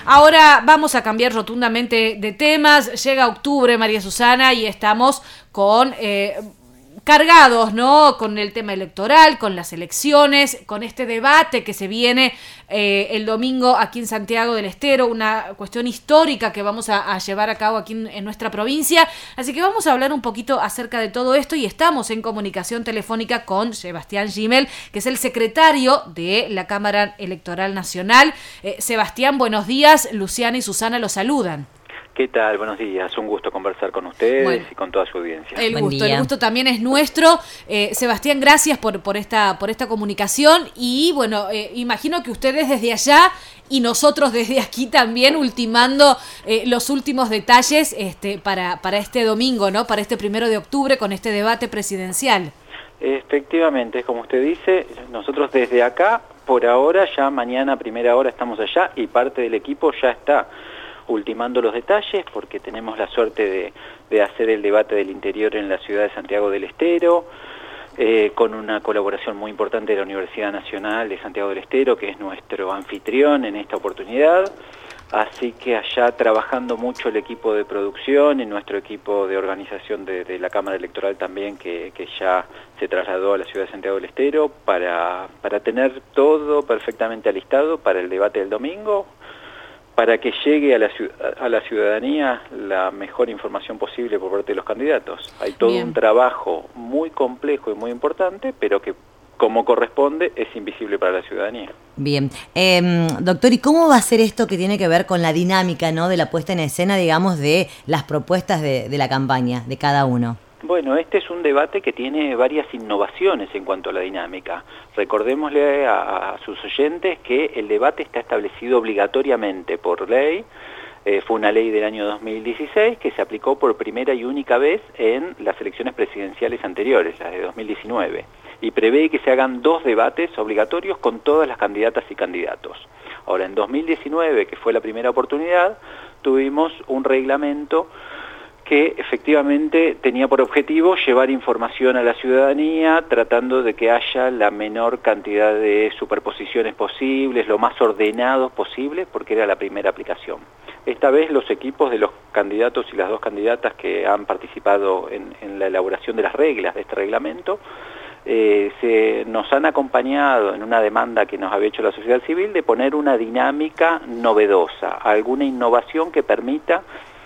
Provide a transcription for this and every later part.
Ahora vamos a cambiar rotundamente de temas. Llega octubre, María Susana, y estamos con cargados, ¿no? Con el tema electoral, con las elecciones, con este debate que se viene el domingo aquí en Santiago del Estero, una cuestión histórica que vamos a llevar a cabo aquí en nuestra provincia. Así que vamos a hablar un poquito acerca de todo esto y estamos en comunicación telefónica con Sebastián Gimel, que es el secretario de la Cámara Electoral Nacional. Sebastián, buenos días. Luciana y Susana los saludan. ¿Qué tal? Buenos días. Un gusto conversar con ustedes y con toda su audiencia. El gusto también es nuestro. Sebastián, gracias por esta comunicación. Y bueno, imagino que ustedes desde allá y nosotros desde aquí también ultimando los últimos detalles para este domingo, ¿no? Para este 1 de octubre con este debate presidencial. Efectivamente, como usted dice, nosotros desde acá, por ahora, ya mañana a primera hora estamos allá y parte del equipo ya está ultimando los detalles porque tenemos la suerte de hacer el debate del interior en la ciudad de Santiago del Estero, con una colaboración muy importante de la Universidad Nacional de Santiago del Estero, que es nuestro anfitrión en esta oportunidad. Así que allá trabajando mucho el equipo de producción y nuestro equipo de organización de la Cámara Electoral también, que ya se trasladó a la ciudad de Santiago del Estero para tener todo perfectamente alistado para el debate del domingo, para que llegue a la ciudadanía la mejor información posible por parte de los candidatos. Hay todo un trabajo muy complejo y muy importante, pero que, como corresponde, es invisible para la ciudadanía. Bien. Doctor, ¿y cómo va a ser esto que tiene que ver con la dinámica, ¿no?, de la puesta en escena, digamos, de las propuestas de la campaña, de cada uno? Bueno, este es un debate que tiene varias innovaciones en cuanto a la dinámica. Recordémosle a sus oyentes que el debate está establecido obligatoriamente por ley. Fue una ley del año 2016 que se aplicó por primera y única vez en las elecciones presidenciales anteriores, las de 2019, y prevé que se hagan 2 debates obligatorios con todas las candidatas y candidatos. Ahora, en 2019, que fue la primera oportunidad, tuvimos un reglamento que efectivamente tenía por objetivo llevar información a la ciudadanía, tratando de que haya la menor cantidad de superposiciones posibles, lo más ordenados posible, porque era la primera aplicación. Esta vez los equipos de los candidatos y las 2 candidatas que han participado en la elaboración de las reglas de este reglamento, nos han acompañado en una demanda que nos había hecho la sociedad civil de poner una dinámica novedosa, alguna innovación que permita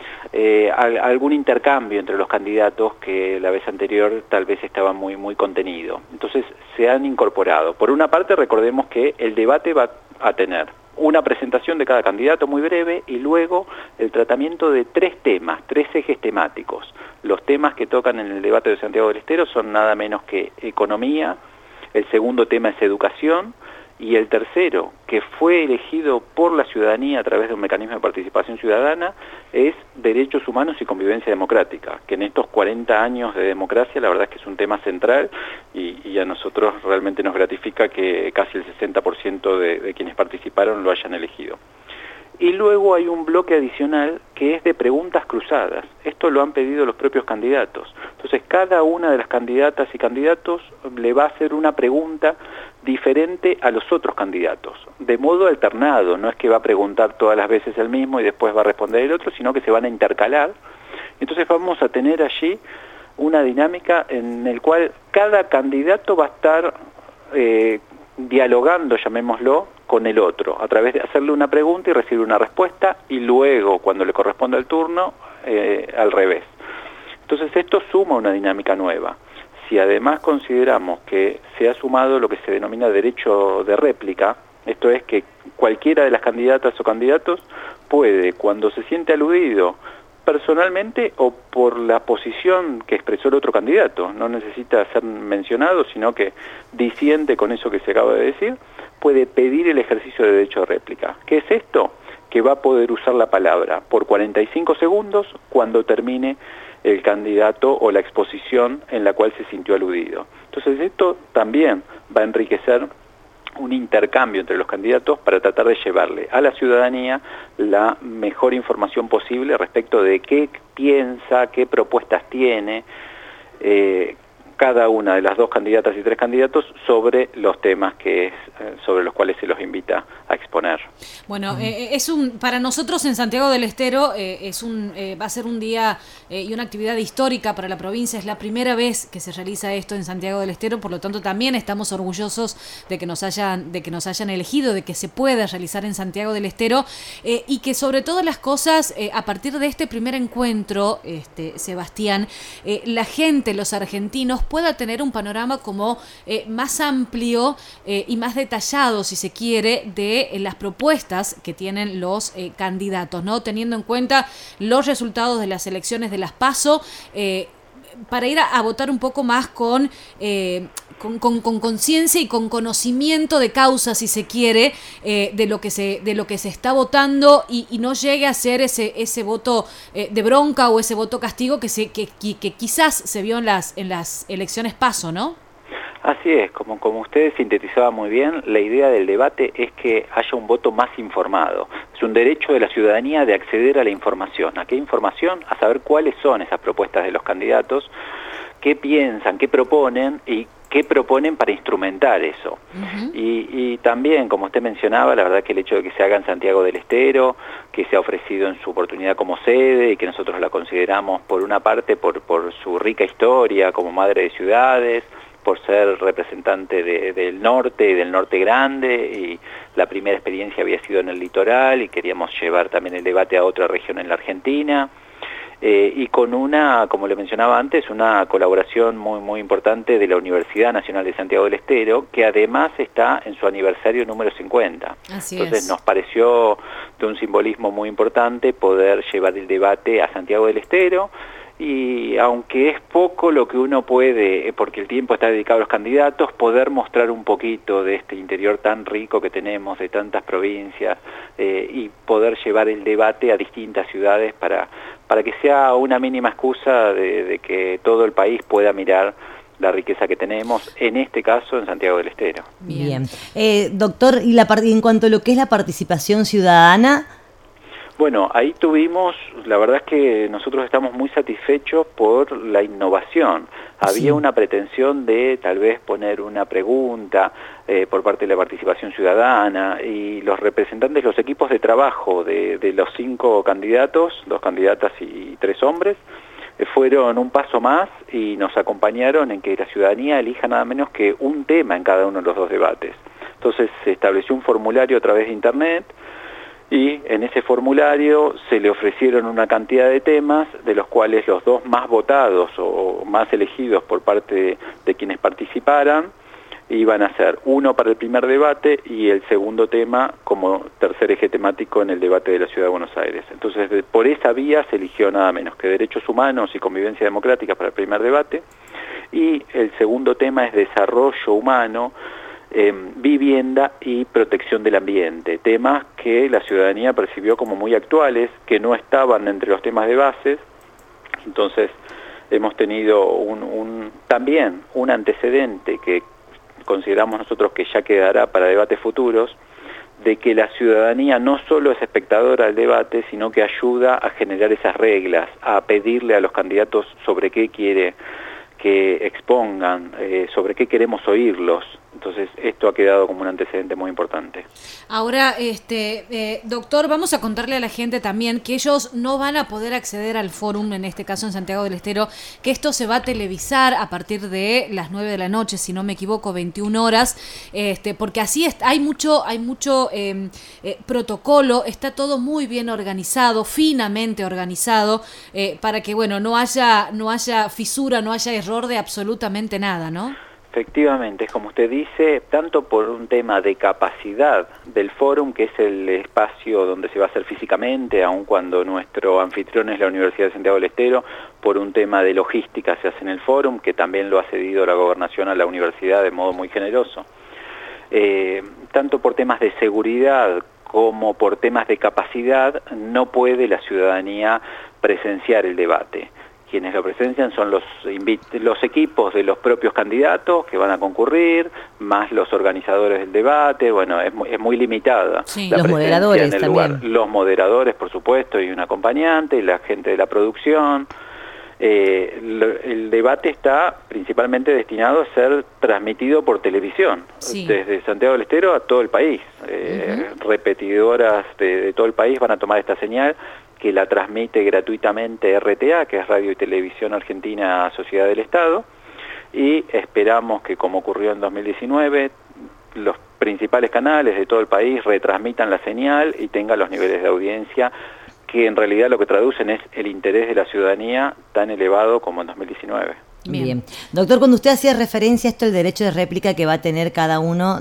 algún intercambio entre los candidatos que la vez anterior tal vez estaba muy contenido. Entonces se han incorporado. Por una parte, recordemos que el debate va a tener una presentación de cada candidato muy breve y luego el tratamiento de 3 temas, 3 ejes temáticos. Los temas que tocan en el debate de Santiago del Estero son nada menos que economía, el segundo tema es educación, y el tercero, que fue elegido por la ciudadanía a través de un mecanismo de participación ciudadana, es derechos humanos y convivencia democrática, que en estos 40 años de democracia la verdad es que es un tema central y a nosotros realmente nos gratifica que casi el 60% de quienes participaron lo hayan elegido. Y luego hay un bloque adicional que es de preguntas cruzadas. Esto lo han pedido los propios candidatos. Entonces cada una de las candidatas y candidatos le va a hacer una pregunta diferente a los otros candidatos, de modo alternado. No es que va a preguntar todas las veces el mismo y después va a responder el otro, sino que se van a intercalar. Entonces vamos a tener allí una dinámica en la cual cada candidato va a estar dialogando, llamémoslo, con el otro, a través de hacerle una pregunta y recibir una respuesta, y luego, cuando le corresponda el turno, al revés. Entonces esto suma una dinámica nueva. Si además consideramos que se ha sumado lo que se denomina derecho de réplica, esto es que cualquiera de las candidatas o candidatos puede, cuando se siente aludido personalmente o por la posición que expresó el otro candidato, no necesita ser mencionado, sino que disiente con eso que se acaba de decir, puede pedir el ejercicio de derecho de réplica. ¿Qué es esto? Que va a poder usar la palabra por 45 segundos cuando termine el candidato o la exposición en la cual se sintió aludido. Entonces esto también va a enriquecer un intercambio entre los candidatos para tratar de llevarle a la ciudadanía la mejor información posible respecto de qué piensa, qué propuestas tiene cada una de las 2 candidatas y 3 candidatos sobre los temas sobre los cuales se los invita a exponer. Bueno, para nosotros en Santiago del Estero va a ser un día y una actividad histórica para la provincia. Es la primera vez que se realiza esto en Santiago del Estero, por lo tanto también estamos orgullosos de que nos hayan elegido, de que se pueda realizar en Santiago del Estero y que sobre todas las cosas, a partir de este primer encuentro, Sebastián, la gente, los argentinos, pueda tener un panorama como más amplio y más detallado, si se quiere, de las propuestas que tienen los candidatos, ¿no? Teniendo en cuenta los resultados de las elecciones de las PASO, para ir a votar un poco más con conciencia y con conocimiento de causa, si se quiere, de lo que se está votando y no llegue a ser ese voto de bronca o ese voto castigo que quizás se vio en las elecciones PASO, ¿no? Así es, como usted sintetizaba muy bien, la idea del debate es que haya un voto más informado. Es un derecho de la ciudadanía de acceder a la información. ¿A qué información? A saber cuáles son esas propuestas de los candidatos, qué piensan, qué proponen y qué proponen para instrumentar eso. Y también, como usted mencionaba, la verdad que el hecho de que se haga en Santiago del Estero, que se ha ofrecido en su oportunidad como sede y que nosotros la consideramos por una parte por su rica historia como madre de ciudades, por ser representante del norte y del norte grande, y la primera experiencia había sido en el litoral y queríamos llevar también el debate a otra región en la Argentina, y con como le mencionaba antes, una colaboración muy, muy importante de la Universidad Nacional de Santiago del Estero, que además está en su aniversario número 50. Entonces nos pareció de un simbolismo muy importante poder llevar el debate a Santiago del Estero. Y aunque es poco lo que uno puede, porque el tiempo está dedicado a los candidatos, poder mostrar un poquito de este interior tan rico que tenemos, de tantas provincias, y poder llevar el debate a distintas ciudades para que sea una mínima excusa de que todo el país pueda mirar la riqueza que tenemos, en este caso en Santiago del Estero. Bien. Doctor, y en cuanto a lo que es la participación ciudadana... Bueno, ahí tuvimos, la verdad es que nosotros estamos muy satisfechos por la innovación. Había una pretensión de tal vez poner una pregunta por parte de la participación ciudadana, y los representantes, los equipos de trabajo de los 5 candidatos, 2 candidatas y 3 hombres, fueron un paso más y nos acompañaron en que la ciudadanía elija nada menos que un tema en cada uno de los 2 debates. Entonces se estableció un formulario a través de Internet, y en ese formulario se le ofrecieron una cantidad de temas, de los cuales los 2 más votados o más elegidos por parte de quienes participaran iban a ser uno para el primer debate y el segundo tema como tercer eje temático en el debate de la Ciudad de Buenos Aires. Entonces, por esa vía se eligió nada menos que derechos humanos y convivencia democrática para el primer debate, y el segundo tema es desarrollo humano, vivienda y protección del ambiente, temas que la ciudadanía percibió como muy actuales, que no estaban entre los temas de base. Entonces hemos tenido también un antecedente que consideramos nosotros que ya quedará para debates futuros, de que la ciudadanía no solo es espectadora del debate, sino que ayuda a generar esas reglas, a pedirle a los candidatos sobre qué quiere que expongan, sobre qué queremos oírlos. Entonces esto ha quedado como un antecedente muy importante. Ahora, doctor, vamos a contarle a la gente también que ellos no van a poder acceder al fórum, en este caso en Santiago del Estero, que esto se va a televisar a partir de las 9 de la noche, si no me equivoco, 21 horas, porque así hay mucho protocolo, está todo muy bien organizado, finamente organizado, para que no haya fisura, no haya error de absolutamente nada, ¿no? Efectivamente, es como usted dice, tanto por un tema de capacidad del fórum, que es el espacio donde se va a hacer físicamente, aun cuando nuestro anfitrión es la Universidad de Santiago del Estero, por un tema de logística se hace en el fórum, que también lo ha cedido la gobernación a la universidad de modo muy generoso. Tanto por temas de seguridad como por temas de capacidad, no puede la ciudadanía presenciar el debate. Quienes lo presencian son los equipos de los propios candidatos que van a concurrir, más los organizadores del debate. Bueno, es muy limitada. Sí, los moderadores también. Los moderadores, por supuesto, y un acompañante, y la gente de la producción. El debate está principalmente destinado a ser transmitido por televisión, sí, desde Santiago del Estero a todo el país. Repetidoras de todo el país van a tomar esta señal, que la transmite gratuitamente RTA, que es Radio y Televisión Argentina Sociedad del Estado, y esperamos que, como ocurrió en 2019, los principales canales de todo el país retransmitan la señal y tengan los niveles de audiencia que en realidad lo que traducen es el interés de la ciudadanía tan elevado como en 2019. Bien. Doctor, cuando usted hacía referencia a esto, el derecho de réplica que va a tener cada uno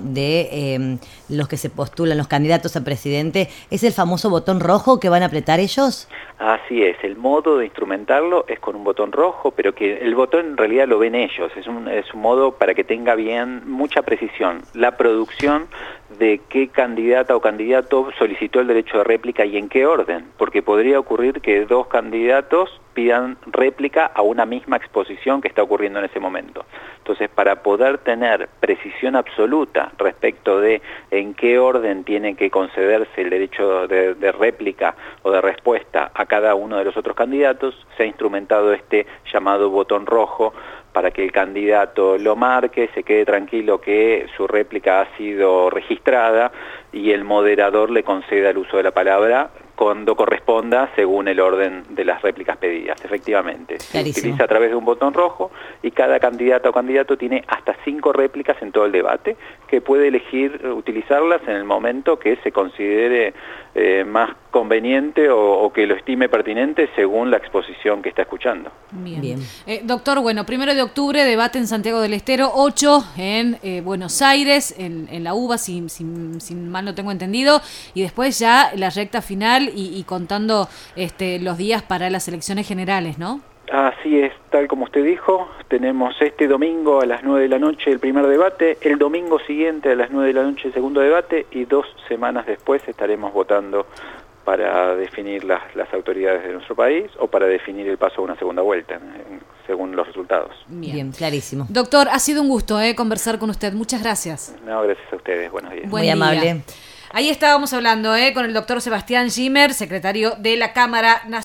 de los que se postulan, los candidatos a presidente, ¿es el famoso botón rojo que van a apretar ellos? Así es, el modo de instrumentarlo es con un botón rojo, pero que el botón en realidad lo ven ellos, es un modo para que tenga bien mucha precisión la producción de qué candidata o candidato solicitó el derecho de réplica y en qué orden, porque podría ocurrir que dos candidatos pidan réplica a una misma exposición que está ocurriendo en ese momento. Entonces, para poder tener precisión absoluta respecto de en qué orden tiene que concederse el derecho de réplica o de respuesta a cada uno de los otros candidatos, se ha instrumentado este llamado botón rojo para que el candidato lo marque, se quede tranquilo que su réplica ha sido registrada y el moderador le conceda el uso de la palabra cuando corresponda según el orden de las réplicas pedidas. Efectivamente, se utiliza a través de un botón rojo y cada candidata o candidato tiene hasta 5 réplicas en todo el debate, que puede elegir utilizarlas en el momento que se considere más conveniente o que lo estime pertinente según la exposición que está escuchando. Bien. Doctor, bueno, 1 de octubre, debate en Santiago del Estero, 8 en Buenos Aires, en la UBA, si mal no tengo entendido, y después ya la recta final y contando los días para las elecciones generales, ¿no? Así es, tal como usted dijo, tenemos este domingo a las 9 de la noche el primer debate, el domingo siguiente a las 9 de la noche el segundo debate y 2 semanas después estaremos votando para definir las autoridades de nuestro país o para definir el paso a una segunda vuelta, según los resultados. Bien, clarísimo. Doctor, ha sido un gusto conversar con usted. Muchas gracias. No, gracias a ustedes. Buenos días. Muy amable. Ahí estábamos hablando con el doctor Sebastián Zimmer, secretario de la Cámara Nacional.